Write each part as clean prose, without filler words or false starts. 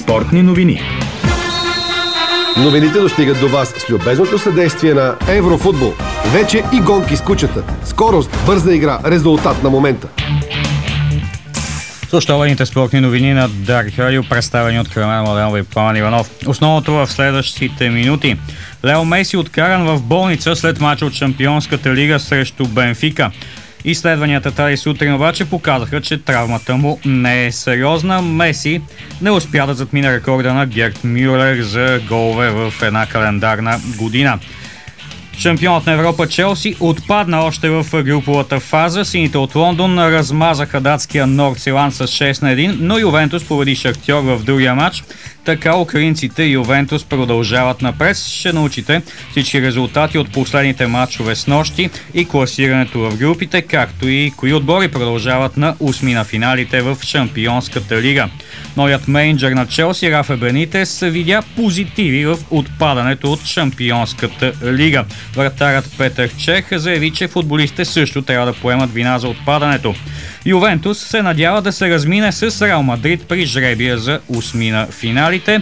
Спортни новини. Новините достигат до вас с любезното съдействие на Еврофутбол. Вече и гонки с кучета. Скорост, бърза игра, резултат на момента. Съобщаваните спортни новини на Дарик Радио, представени от Кремен Младенова и Пламен Иванов. Основното в следващите минути. Лео Меси откаран в болница след мача от Шампионската лига срещу Бенфика. Изследванията тази сутрин обаче показаха, че травмата му не е сериозна. Меси не успя да затмине рекорда на Герт Мюлер за голове в една календарна година. Шампионът на Европа Челси отпадна още в груповата фаза. Сините от Лондон размазаха датския Нордсиланд с 6-1, но Ювентус победи Шахтьор в другия матч. Така украинците и Ювентус продължават напред. Ще научите всички резултати от последните матчове с нощи и класирането в групите, както и кои отбори продължават на осми на финалите в Шампионската лига. Новият мениджър на Челси Рафа Бенитес видя позитиви в отпадането от Шампионската лига. Вратарят Петър Чех заяви, че футболистите също трябва да поемат вина за отпадането. Ювентус се надява да се размине с Реал Мадрид при жребия за осми на финалите.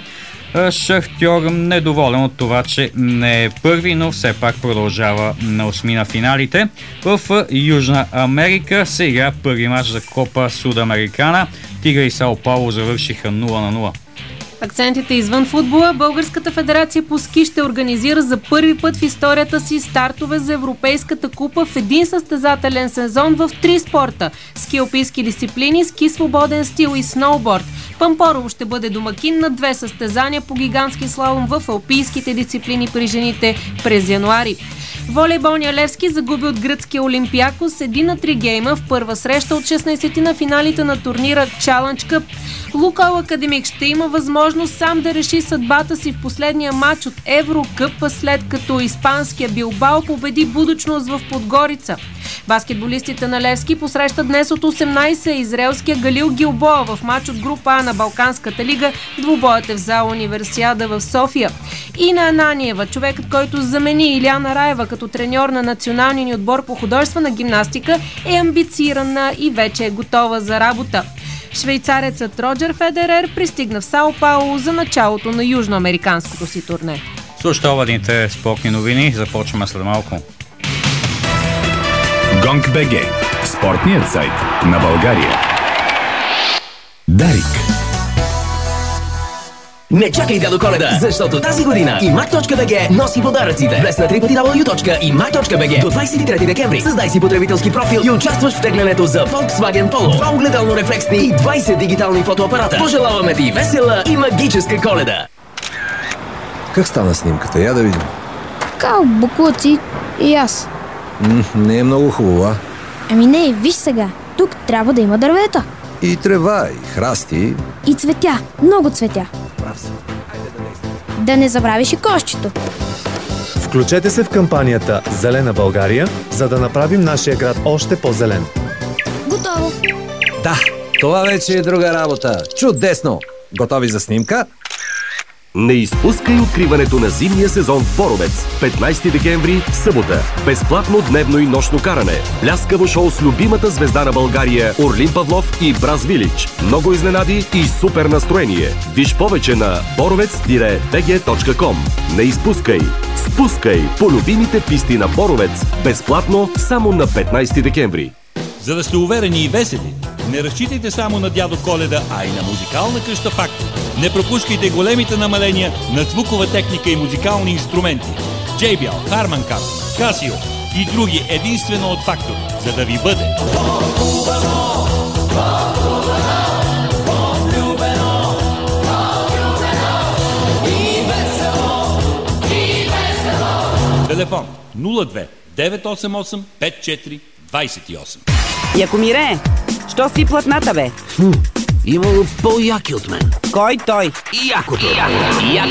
Шахтьор недоволен от това, че не е първи, но все пак продължава на осми на финалите. В Южна Америка се игра първи мач за Копа Судамерикана. Тигра и Сао Пауло завършиха 0-0. Акцентите извън футбола. Българската федерация по ски ще организира за първи път в историята си стартове за Европейската купа в един състезателен сезон в 3 спорта – ски алпийски дисциплини, ски свободен стил и сноуборд. Пампорово ще бъде домакин на 2 състезания по гигантски слалом в алпийските дисциплини при жените през януари. Волейболният Левски загуби от гръцкия Олимпиакос 1-3 гейма в първа среща от 16 на финалите на турнира Challenge Cup. Лукойл Академик ще има възможност сам да реши съдбата си в последния матч от Еврокъпа, след като испанския Билбао победи Будучност в Подгорица. Баскетболистите на Левски посрещат днес от 18 израелския Галил Гилбоа в матч от група А на Балканската лига. Двубоят е в зала Универсиада в София. Ина Ананиева, човекът, който замени Иляна Раева като треньор на националния ни отбор по художествена гимнастика, е амбицирана и вече е готова за работа. Швейцарецът Роджер Федерер пристигна в Сао Пауло за началото на южноамериканското си турне. Съобщаваните спортни новини започваме след малко. Гонг.бг. Спортният сайт на България. Дарик. Не чакай дядо Коледа, защото тази година iMac.bg носи подаръците. Влез на www.imac.bg до 23 декември. Създай си потребителски профил и участваш в теглянето за Volkswagen Polo. 2 огледално рефлексни и 20 дигитални фотоапарата. Пожелаваме ти весела и магическа Коледа! Как стана снимката? Я да видим. Кал, буклуци и аз. Не е много хубава. Ами не, виж сега. Тук трябва да има дървета. И трева, и храсти. И цветя. Много цветя. Прав си. Да не забравиш и кошчето. Включете се в кампанията Зелена България, за да направим нашия град още по-зелен. Готово. Да, това вече е друга работа. Чудесно! Готови за снимка? Не изпускай откриването на зимния сезон в Боровец. 15 декември, събота. Безплатно дневно и нощно каране. Пляскаво шоу с любимата звезда на България Орлин Павлов и Браз Вилич. Много изненади и супер настроение. Виж повече на borovec-bg.com. Не изпускай! Спускай по любимите писти на Боровец. Безплатно само на 15 декември. За да сте уверени и весели, не разчитайте само на дядо Коледа, а и на музикална къща Фактор. Не пропускайте големите намаления на звукова техника и музикални инструменти. JBL, Harman Kardon, Casio и други единствено от Фактор, за да ви бъде телефон 02 988 54 28. Якомире, що си платната, бе? Имало по-яки от мен. Кой той? Якото.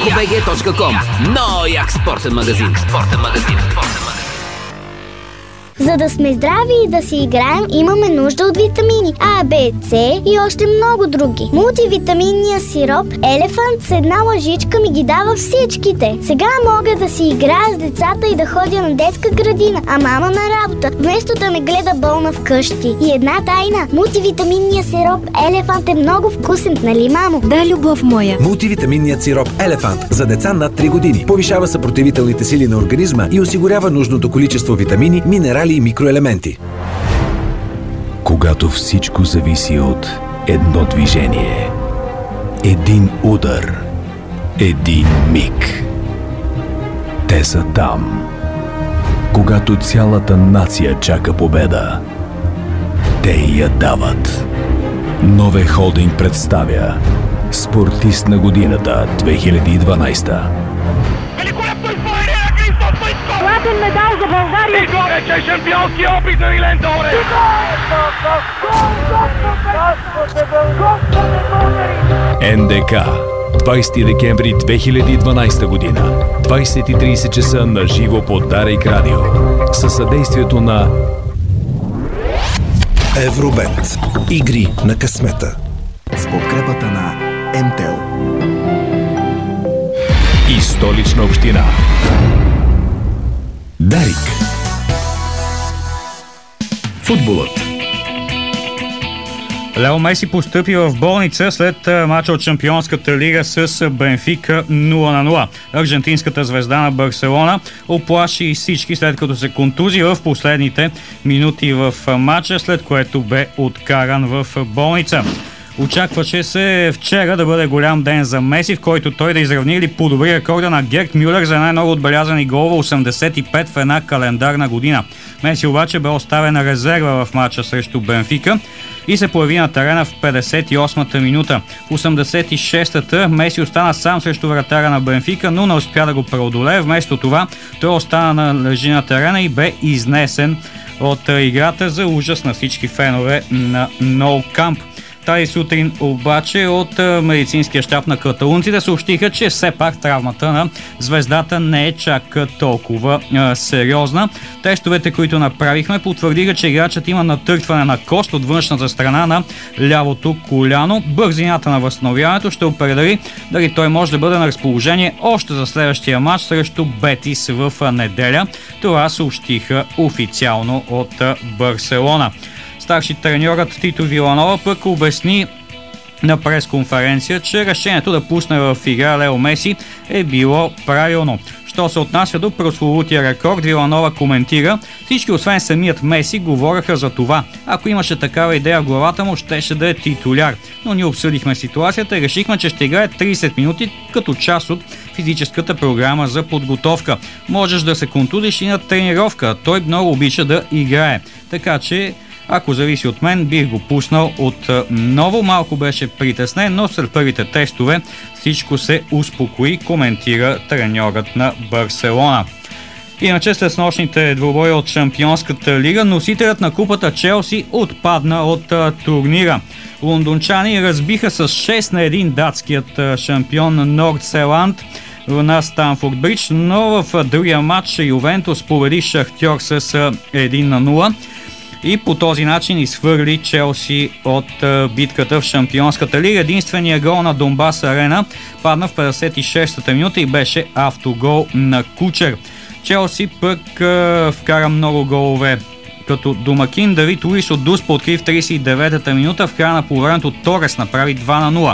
Yakobg.com. Много як спортен магазин. За да сме здрави и да си играем, имаме нужда от витамини А, Б, С и още много други. Мултивитаминния сироп Елефант с една лъжичка ми ги дава всичките. Сега мога да си играя с децата и да ходя на детска градина, а мама на работа, вместо да ме гледа болна вкъщи. И една тайна, мултивитаминния сироп Елефант е много вкусен, нали, мамо? Да, любов моя. Мултивитаминният сироп Елефант за деца над 3 години повишава съпротивителните сили на организма и осигурява нужното количество витамини, минерали и микроелементи. Когато всичко зависи от едно движение, един удар, един миг. Те са там. Когато цялата нация чака победа, те я дават. Нове Холдинг представя Спортист на годината 2012. Златен медал за България! И горе, че шампионски опит на Милен Добрев! НДК 20 декември 2012 година 20:30 часа на живо по Дарик Радио със съдействието на Евробет. Игри на късмета. С подкрепата на МТЛ и Столична община. Дарик. Футболът. Лео Меси постъпи в болница след мача от Шампионската лига с Бенфика 0-0. Аржентинската звезда на Барселона оплаши всички, след като се контузи в последните минути в мача, след което бе откаран в болница. Очакваше се вчера да бъде голям ден за Меси, в който той да изравни или подобри рекорда на Герд Мюлер за най-много отбелязани голове, 85 в една календарна година. Меси обаче бе оставен на резерва в матча срещу Бенфика и се появи на терена в 58-та минута. В 86-та Меси остана сам срещу вратаря на Бенфика, но не успя да го преодолее. Вместо това той остана на лежи на терена и бе изнесен от играта за ужас на всички фенове на Nou Camp. Тази сутрин обаче от медицинския щаб на каталунците съобщиха, че все пак травмата на звездата не е чак толкова сериозна. Тестовете, които направихме, потвърдиха, че играчът има натъртване на кост от външната страна на лявото коляно. Бързината на възстановяването ще определи дали той може да бъде на разположение още за следващия матч срещу Бетис в неделя. Това съобщиха официално от Барселона. Старши треньорът Тито Виланова пък обясни на пресконференция, че решението да пусне в игра Лео Меси е било правилно. Що се отнася до прословутия рекорд, Виланова коментира: всички освен самият Меси говореха за това. Ако имаше такава идея в главата му, щеше да е титуляр. Но ние обсъдихме ситуацията и решихме, че ще играе 30 минути като част от физическата програма за подготовка. Можеш да се контузиш и на тренировка. Той много обича да играе. Така че ако зависи от мен, бих го пуснал отново. Малко беше притеснен, но след първите тестове всичко се успокои, коментира треньорът на Барселона. Иначе след снощните двубои от Шампионската лига, носителят на купата Челси отпадна от турнира. Лондончани разбиха с 6-1 датският шампион Нордселанд на Станфорд Бридж, но в другия матч Ювентус победи Шахтьор с 1-0. И по този начин изхвърли Челси от битката в Шампионската лига. Единственият гол на Донбас Арена падна в 56-та минута и беше автогол на Кучер. Челси пък вкара много голове. Като домакин Давид Луис от Дуспа откри в 39-та минута. В края на полувремето Торес направи 2-0.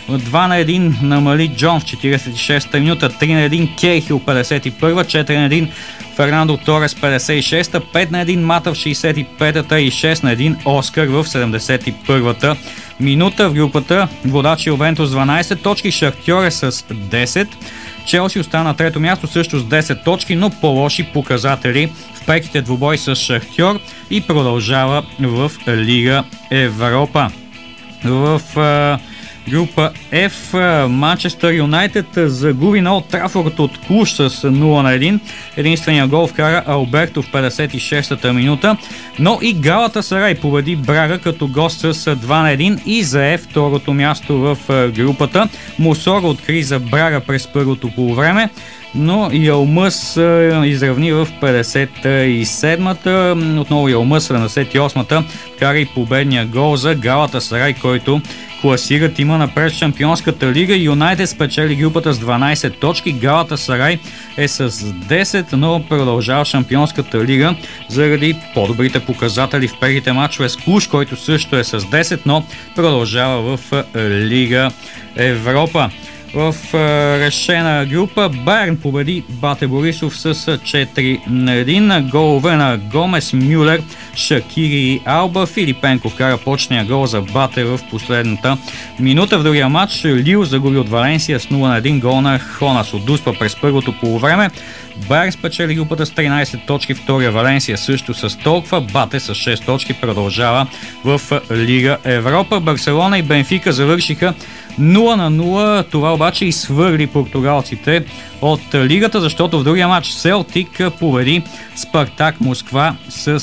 2-1 намали Джон в 46-та минута, 3-1 Кейхил 51-та, 4-1 Фернандо Торес 56-та, 5-1 Мата в 65-та и 6-1 Оскар в 71-та минута. В групата водачи Ювентус 12 точки, Шахтьор е с 10. Челси остана на трето място също с 10 точки, но по-лоши показатели в преките двубой с Шахтьор и продължава в Лига Европа. В Група F, Манчестър Юнайтед загуби на Олд Трафорд от Клуж с 0-1. Единственият гол вкара Алберто в 56-та минута, но и Галатасарай победи Брага като гост с 2-1 и зае второто място в групата. Мусора откри за Брага през първото полувреме, но Ялмъс изравни в 57-та, отново Ялмъс 78-та вкара и победния гол за Галатасарай, който класират има напред Шампионската лига. Юнайтед спечели групата с 12 точки, Галатасарай е с 10, но продължава Шампионската лига заради по-добрите показатели в предните мачове с Клуж, който също е с 10, но продължава в Лига Европа. В решена група Байерн победи Бате Борисов с 4-1. Голове на Гомес, Мюлер, Шакири и Алба. Филипенко вкара почния гол за Бате в последната минута. В другия матч Лил загуби от Валенсия с 0-1. Гол на Хонас от Дуспа през първото полувреме. Байерн спечели групата с 13 точки, втория Валенсия също с толкова. Бате с 6 точки продължава в Лига Европа. Барселона и Бенфика завършиха 0-0. Това обаче и свърли португалците от лигата, защото в другия матч Селтик победи Спартак Москва с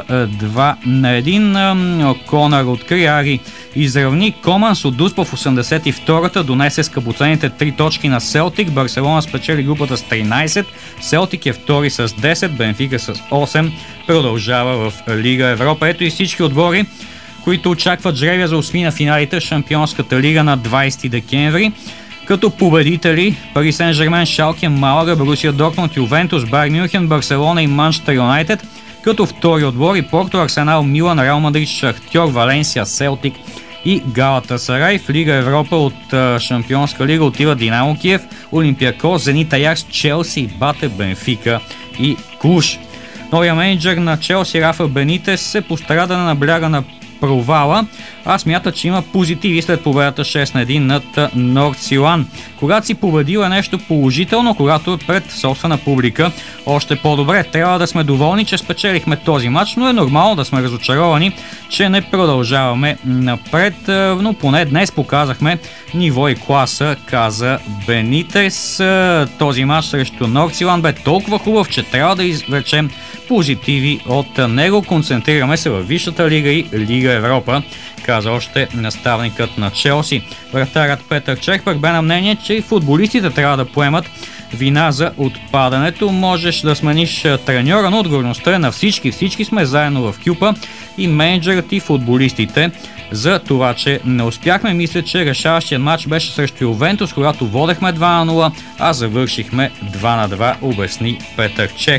2-1. Конър откри, Ари изравни. Команс от Дуспа в 82-та донесе скъпоценните 3 точки на Селтик. Барселона спечели групата с 13. Селтик е втори с 10. Бенфика с 8. Продължава в Лига Европа. Ето и всички отбори, които очакват жребия за осми на финалите в Шампионската лига на 20 декември. Като победители Пари Сен-Жермен, Шалке, Малага, Борусия Дортмунд, Ювентус, Байерн Мюнхен, Барселона и Манчестър Юнайтед. Като втори отбори Порто, Арсенал, Милан, Реал Мадрид, Шахтьор, Валенсия, Селтик и Галатасарай. В Лига Европа от Шампионска лига отива Динамо Киев, Олимпиакос, Зенит Аякс, Челси, Бате, Бенфика и Клуж. Новия менеджер на Челси Рафа Бенитес се постара да не набляга на провала. Аз смята, че има позитиви след победата 6-1 над Нордсилан. Когато си победил е нещо положително, когато е пред собствена публика още по-добре. Трябва да сме доволни, че спечелихме този матч, но е нормално да сме разочаровани, че не продължаваме напред, но поне днес показахме ниво и класа, каза Бенитес. Този матч срещу Нордсилан бе толкова хубав, че трябва да извлечем позитиви от него. Концентрираме се във Висшата лига и Лига Европа, каза още наставникът на Челси. Вратарят Петър Чех пък бе на мнение, че и футболистите трябва да поемат вина за отпадането. Можеш да смениш треньора, но отговорността е на всички. Всички сме заедно в кюпа, и менеджерът, и футболистите. За това, че не успяхме, мисля, че решаващият матч беше срещу Ювентус, когато водехме 2-0, а завършихме 2-2, обясни Петър Чех.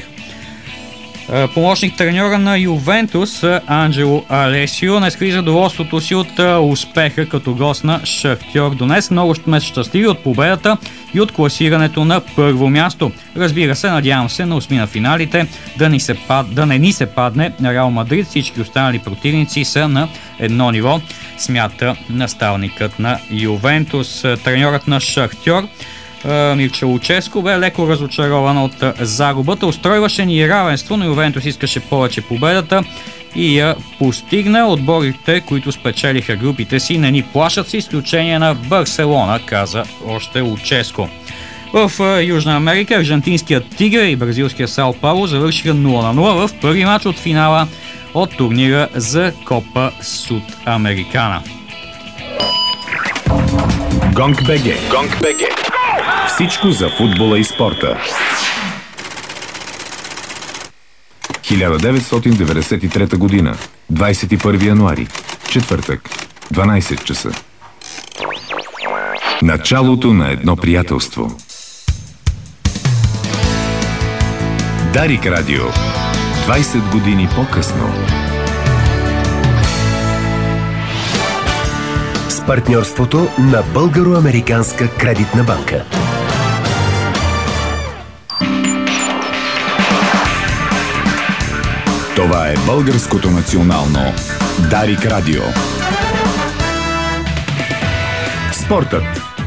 Помощник треньора на Ювентус Анджело Алесио не скри задоволството си от успеха като гост на Шахтьор Донецк. Много сме щастливи от победата и от класирането на първо място. Разбира се, надявам се на осми на финалите да не ни се падне Реал Мадрид. Всички останали противници са на едно ниво, смята наставникът на Ювентус. Треньорът на Шахтьор Мирча Луческо бе леко разочарован от загубата. Устройваше ни равенство, но Ювентус искаше повече победата и я постигна. Отборите, които спечелиха групите си, не ни плашат, с изключение на Барселона, каза още Луческо. В Южна Америка аржентинският Тигре и бразилския Сао Пауло завършиха 0-0 в първи мач от финала от турнира за Копа Судамерикана. Гонг БГ. Всичко за футбола и спорта. 1993 година, 21 януари, четвъртък, 12 часа. Началото на едно приятелство. Дарик Радио. 20 години по-късно. С партньорството на Българо-американска кредитна банка. Това е Българското национално Дарик Радио. Спортът.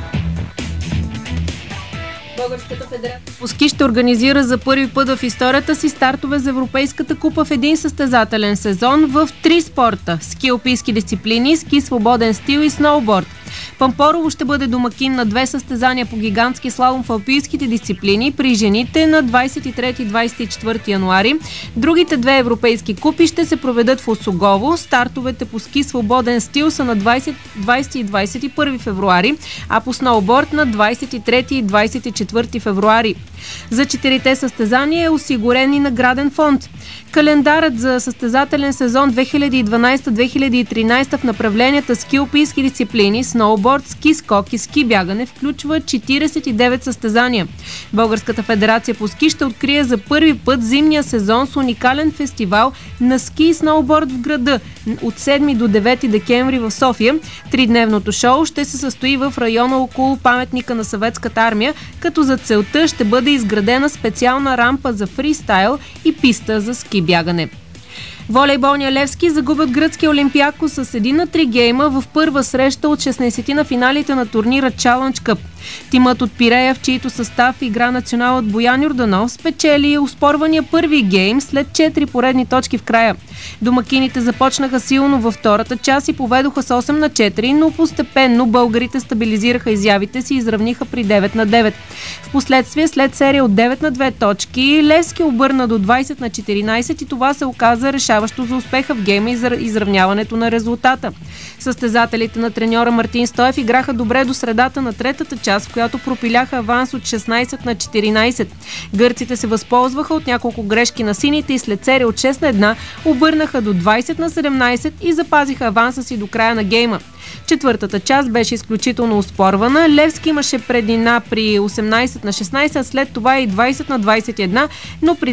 Българската федерация по ски ще организира за първи път в историята си стартове за Европейската купа в един състезателен сезон в 3 спорта – ски алпийски дисциплини, ски свободен стил и сноуборд. Пампорово ще бъде домакин на 2 състезания по гигантски слалом в алпийските дисциплини при жените на 23 и 24 януари. Другите 2 европейски купи ще се проведат в Осогово. Стартовете по ски свободен стил са на 20 и 21 февруари, а по сноуборд на 23 и 24 февруари. За 4-те състезания е осигурен и награден фонд. Календарът за състезателен сезон 2012-2013 в направленията ски алпийски дисциплини, сноуборд, ски скок и ски бягане включва 49 състезания. Българската федерация по ски ще открие за първи път зимния сезон с уникален фестивал на ски и сноуборд в града от 7 до 9 декември в София. 3-дневното шоу ще се състои в района около паметника на Съветската армия, като за целта ще бъде изградена специална рампа за фристайл и писта за ски бягане. Волейболния Левски загубят гръцкия Олимпиакос с 1-3 гейма в първа среща от 16 на финалите на турнира Challenge Cup. Тимът от Пирея, в чийто състав игра националът Боян Йорданов, спечели оспорвания първи гейм след 4 поредни точки в края. Домакините започнаха силно във втората част и поведоха с 8-4, но постепенно българите стабилизираха изявите си и изравниха при 9-9. Впоследствие, след серия от 9-2 точки, Левски обърна до 20-14 и това се оказа решаващо за успеха в гейма и за изравняването на резултата. Състезателите на треньора Мартин Стоев играха добре до средата на третата част, в която пропиляха аванс от 16-14. Гърците се възползваха от няколко грешки на сините и след серия от 6-1 обърнаха до 20-17 и запазиха аванса си до края на гейма. Четвъртата част беше изключително оспорвана. Левски имаше преднина при 18-16, а след това и 20-21, но при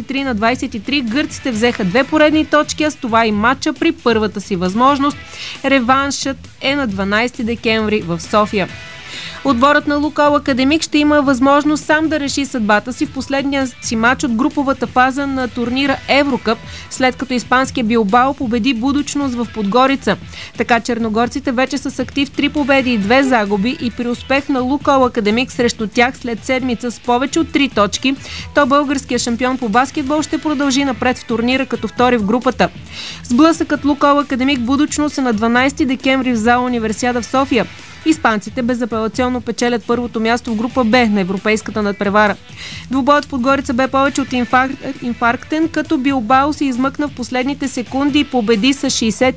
23-23 гърците взеха 2 поредни точки, а с това и матча при първата си възможност. Реваншът е на 12 декември в София. Отборът на Лукойл Академик ще има възможност сам да реши съдбата си в последния си матч от груповата фаза на турнира Еврокъп, след като испанския Билбао победи Будучност в Подгорица. Така черногорците вече са с актив 3 победи и 2 загуби и при успех на Лукойл Академик срещу тях след седмица с повече от 3 точки, то българският шампион по баскетбол ще продължи напред в турнира като втори в групата. Сблъсъкът Лукойл Академик Будучност е на 12 декември в зала Универсиада в София. Испанците безапелационно печелят първото място в група Б на европейската надпревара. Двубоят в Подгорица бе повече от инфарктен, като Билбао се измъкна в последните секунди и победи с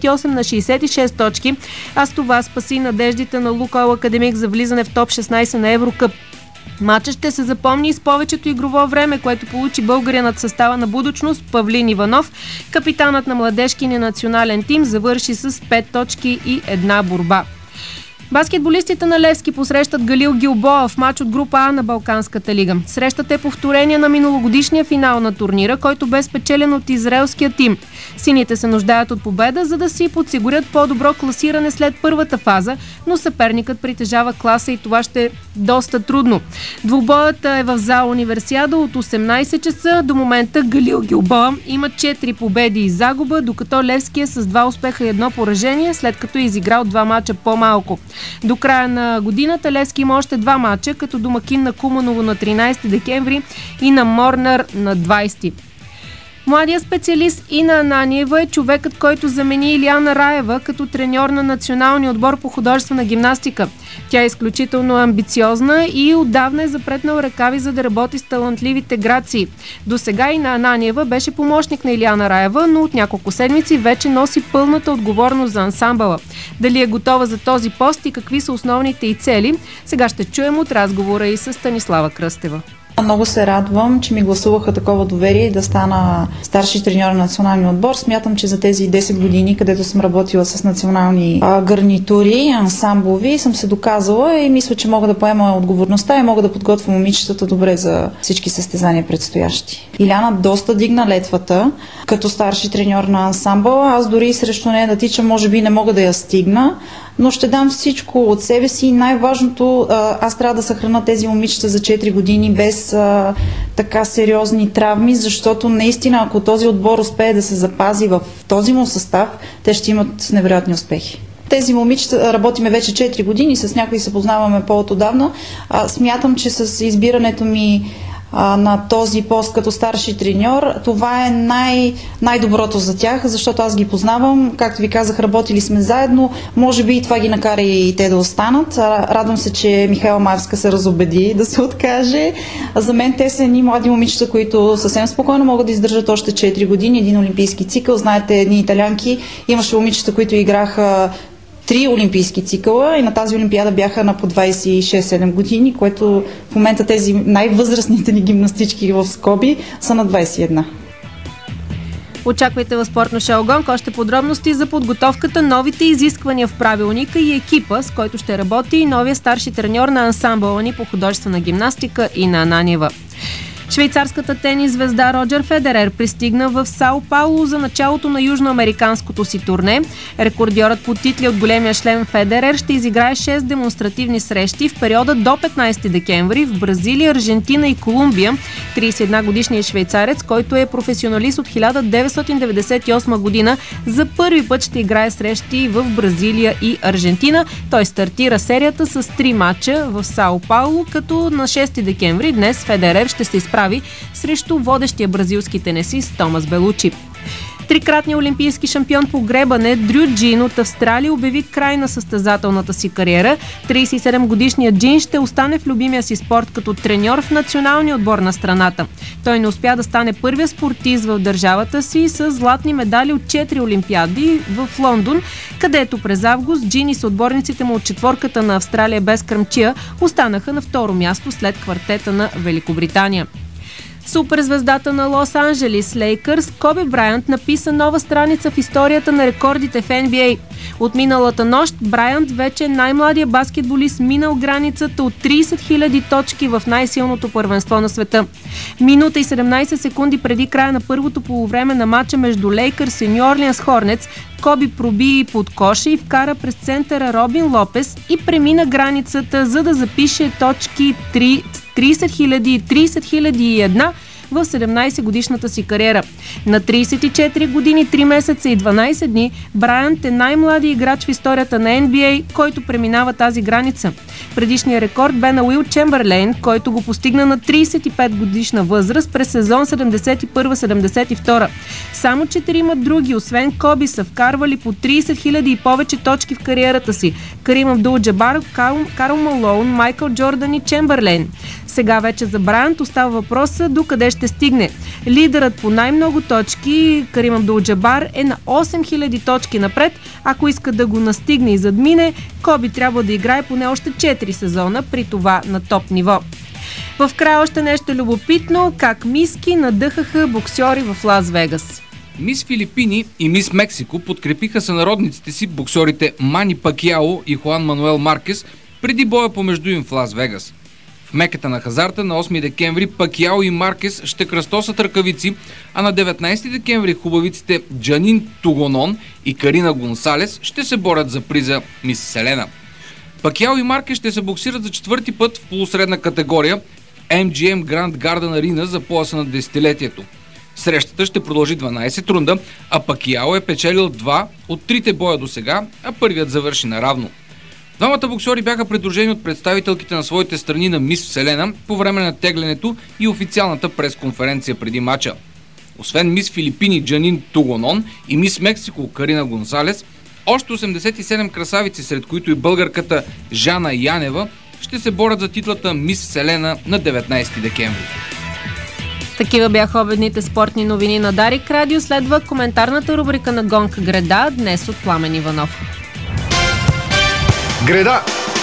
68-66 точки, а с това спаси надеждите на Лукойл Академик за влизане в топ 16 на Еврокъп. Матчът ще се запомни и с повечето игрово време, което получи българинът състава на Будучност Павлин Иванов. Капитанът на младежкия национален тим завърши с 5 точки и 1 борба. Баскетболистите на Левски посрещат Галил Гилбоа в матч от група А на Балканската лига. Срещата е повторение на миналогодишния финал на турнира, който бе спечелен от израелския тим. Сините се нуждаят от победа, за да си подсигурят по-добро класиране след първата фаза, но съперникът притежава класа и това ще е доста трудно. Двубоят е в зала Универсиада от 18 часа. До момента Галил Гилбоа има 4 победи и загуба, докато Левски е с 2 успеха и 1 поражение, след като е изиграл 2 мача по-малко. До края на годината Левски има още 2 мача, като домакин на Куманово на 13 декември и на Морнар на 20. Младият специалист Ина Ананиева е човекът, който замени Илияна Раева като треньор на националния отбор по художествена гимнастика. Тя е изключително амбициозна и отдавна е запретнал ръкави, за да работи с талантливите грации. До сега Ина Ананиева беше помощник на Илияна Раева, но от няколко седмици вече носи пълната отговорност за ансамбъла. Дали е готова за този пост и какви са основните й цели, сега ще чуем от разговора и с Станислава Кръстева. Много се радвам, че ми гласуваха такова доверие да стана старши треньор на националния отбор. Смятам, че за тези 10 години, където съм работила с национални гарнитури, ансамблови, съм се доказала и мисля, че мога да поема отговорността и мога да подготвя момичетата добре за всички състезания предстоящи. Иляна доста дигна летвата като старши треньор на ансамбъла. Аз дори срещу нея да тичам, може би не мога да я стигна, но ще дам всичко от себе си и най-важното, аз трябва да съхрана тези момичета за 4 години без така сериозни травми, защото наистина, ако този отбор успее да се запази в този му състав, те ще имат невероятни успехи. Тези момичета работиме вече 4 години, с някои се познаваме по-отдавна. Смятам, че с избирането ми на този пост като старши треньор, това е най-доброто за тях, защото аз ги познавам. Както ви казах, работили сме заедно. Може би и това ги накара и те да останат. Радвам се, че Михайла Маевска се разубеди да се откаже. За мен те са едни млади момичета, които съвсем спокойно могат да издържат още 4 години, един олимпийски цикъл. Знаете, едни италянки, имаше момичета, които играха 3 олимпийски цикъла и на тази олимпиада бяха на по 26-7 години, което в момента тези най-възрастните ни гимнастички в скоби са на 21. Очаквайте в спортно шоу Гонг още подробности за подготовката, новите изисквания в правилника и екипа, с който ще работи и новия старши треньор на ансамбъла ни по художествена гимнастика Ина Ананиева. Швейцарската тенис звезда Роджер Федерер пристигна в Сао Пауло за началото на южноамериканското си турне. Рекордьорът по титли от големия шлем Федерер ще изиграе 6 демонстративни срещи в периода до 15 декември в Бразилия, Аржентина и Колумбия. 31-годишният швейцарец, който е професионалист от 1998 година, за първи път ще играе срещи в Бразилия и Аржентина. Той стартира серията с 3 мача в Сао Пауло, като на 6 декември днес Федерер ще се изправи срещу водещия бразилски тенисист Томас Белучи. Трикратният олимпийски шампион по гребане Дрю Джин от Австралия обяви край на състезателната си кариера. 37-годишният Джин ще остане в любимия си спорт като треньор в националния отбор на страната. Той не успя да стане първия спортист в държавата си с златни медали от 4 олимпиади в Лондон, където през август Джин и съотборниците му от четворката на Австралия без кръмчия останаха на второ място след квартета на Великобритания. Суперзвездата на Лос Анджелис Лейкърс Коби Брайант написа нова страница в историята на рекордите в NBA. От миналата нощ Брайант вече е най-младия баскетболист минал границата от 30 000 точки в най-силното първенство на света. Минута и 17 секунди преди края на първото полувреме на матча между Лейкърс и Ню Орлианс Хорнетс, Коби проби под коша и вкара през центъра Робин Лопес и премина границата, за да запише точки 30 000 и 30 001 в 17-годишната си кариера. На 34 години, 3 месеца и 12 дни Брайант е най-младият играч в историята на NBA, който преминава тази граница. Предишният рекорд бе на Уил Чемберлейн, който го постигна на 35 годишна възраст през сезон 71-72. Само 4 други, освен Коби, са вкарвали по 30 000 и повече точки в кариерата си. Карим Абдул-Джабар, Карл Малоун, Майкъл Джордан и Чемберлейн. Сега вече за Брайант остава въпроса докъде ще стигне. Лидерът по най-много точки, Карим Абдул-Джабар, е на 8000 точки напред. Ако иска да го настигне и задмине, Коби трябва да играе поне още 4 сезона, при това на топ ниво. В края още нещо любопитно, как миски надъхаха боксьори в Лас Вегас. Мис Филипини и Мис Мексико подкрепиха сънародниците си боксьорите Мани Пакиао и Хуан Мануел Маркес преди боя помежду им в Лас Вегас. В меката на хазарта на 8 декември Пакиао и Маркес ще кръстосат ръкавици, а на 19 декември хубавиците Джанин Тугонон и Карина Гонсалес ще се борят за приза Мис Селена. Пакиао и Маркес ще се боксират за 4-ти път в полусредна категория в MGM Grand Garden Arena за пояса на десетилетието. Срещата ще продължи 12 рунда, а Пакиао е печелил 2 от 3 боя до сега, а първият завърши наравно. Двамата боксери бяха придружени от представителките на своите страни на Мис Вселена по време на теглянето и официалната пресконференция преди мача. Освен Мис Филипини Джанин Тугонон и Мис Мексико Карина Гонсалес, още 87 красавици, сред които и българката Жана Янева, ще се борят за титлата Мис Вселена на 19 декември. Такива бяха обедните спортни новини на Дарик Радио. Следва коментарната рубрика на Гонг Греда, днес от Пламен Иванов. Греда!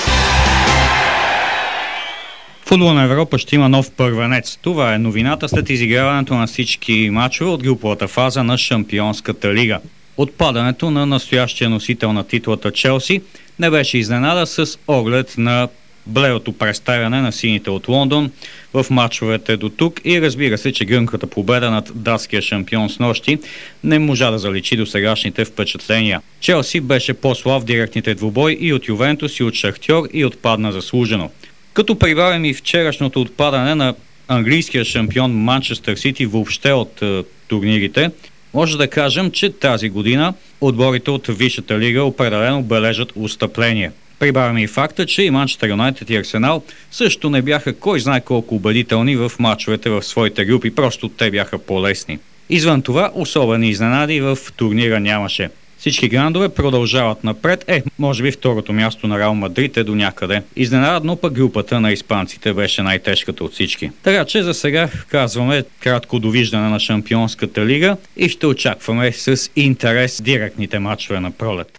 Футболна Европа ще има нов първенец. Това е новината след изиграването на всички мачове от груповата фаза на Шампионската лига. Отпадането на настоящия носител на титлата Челси не беше изненада с оглед на бледото представяне на сините от Лондон в мачовете до тук и разбира се, че гръмката победа над датския шампион с нощи не можа да заличи до сегашните впечатления. Челси беше по-слаб в директните двубой и от Ювентус, и от Шахтьор и отпадна заслужено. Като прибавим и вчерашното отпадане на английския шампион Манчестър Сити въобще от турнирите, може да кажем, че тази година отборите от Висшата лига определено бележат отстъпление. Прибавяме и факта, че и Манчестър Юнайтед и Арсенал също не бяха кой знае колко убедителни в мачовете в своите групи, просто те бяха по-лесни. Извън това, особени изненади в турнира нямаше. Всички грандове продължават напред. Може би второто място на Реал Мадрид е до някъде. Изненадно пък групата на испанците беше най-тежката от всички. Така че за сега казваме кратко довиждане на Шампионската лига и ще очакваме с интерес директните мачове на пролет.